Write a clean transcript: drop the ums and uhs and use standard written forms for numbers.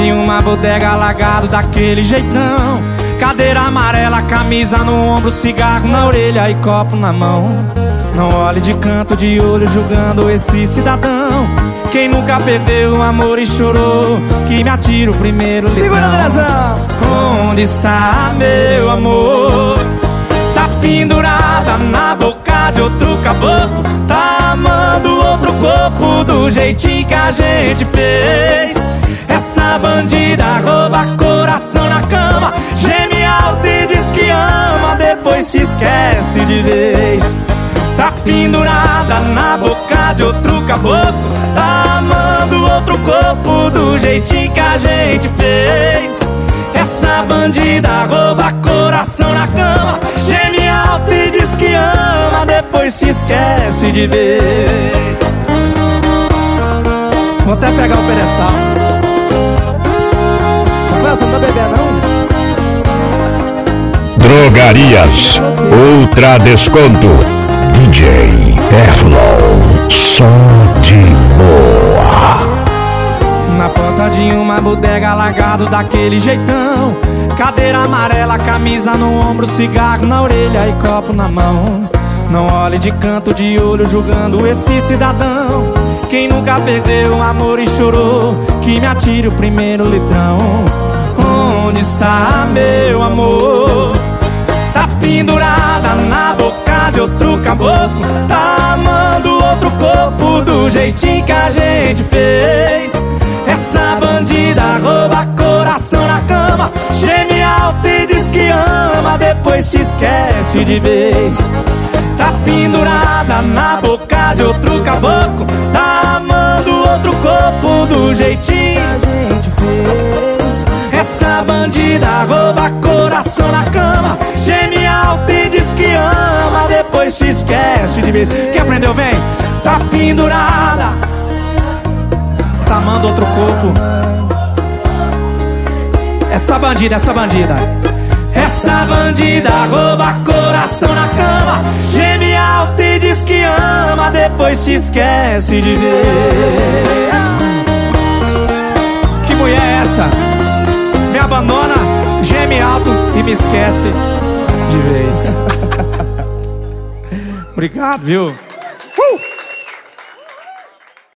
de uma bodega, largado daquele jeitão. Cadeira amarela, camisa no ombro, cigarro na orelha e copo na mão. Não olhe de canto de olho julgando esse cidadão. Quem nunca perdeu o amor e chorou, que me atira o primeiro litrão. Segura, Andrezão! Onde está meu amor? Tá pendurada na boca de outro caboclo. Tá amando outro corpo do jeitinho que a gente fez. Essa bandida rouba coração na cama, geme alto e diz que ama, depois te esquece de vez. Tá pendurada na boca de outro caboclo. Tá amando outro corpo do jeitinho que a gente fez. Essa bandida rouba coração na cama, geme alto e diz que ama, depois te esquece de vez. Vou até pegar o pedestal. Você não tá bebendo, não? Drogarias Ultra Desconto. DJ Erlon, só de boa. Na porta de uma bodega, largado daquele jeitão. Cadeira amarela, camisa no ombro, cigarro na orelha e copo na mão. Não olhe de canto de olho julgando esse cidadão. Quem nunca perdeu o amor e chorou, que me atire o primeiro litrão. Onde está meu amor? Tá pendurada na boca de outro caboclo. Tá amando outro corpo do jeitinho que a gente fez. Essa bandida rouba coração na cama, geme alto e diz que ama, depois te esquece de vez. Tá pendurada na boca de outro caboclo. Tá amando outro corpo do jeitinho que a gente fez. Essa bandida rouba coração na cama, geme alto e diz que ama, depois te esquece de vez. Quem aprendeu, vem. Tá pendurada, tá amando outro corpo. Essa bandida, essa bandida. Essa bandida rouba coração na cama, geme alto e diz que ama, depois te esquece de ver. Que mulher é essa? Me abandona, geme alto e me esquece de vez. Obrigado, viu?